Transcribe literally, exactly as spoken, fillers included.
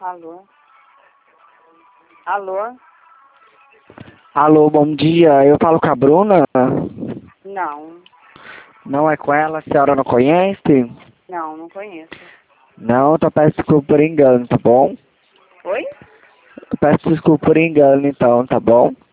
Alô? Alô? Alô, bom dia. Eu falo com a Bruna? Não. Não é com ela? A senhora não conhece? Não, não conheço. Não, então peço desculpa por engano, tá bom? Oi? Eu peço desculpa por engano, então, tá bom?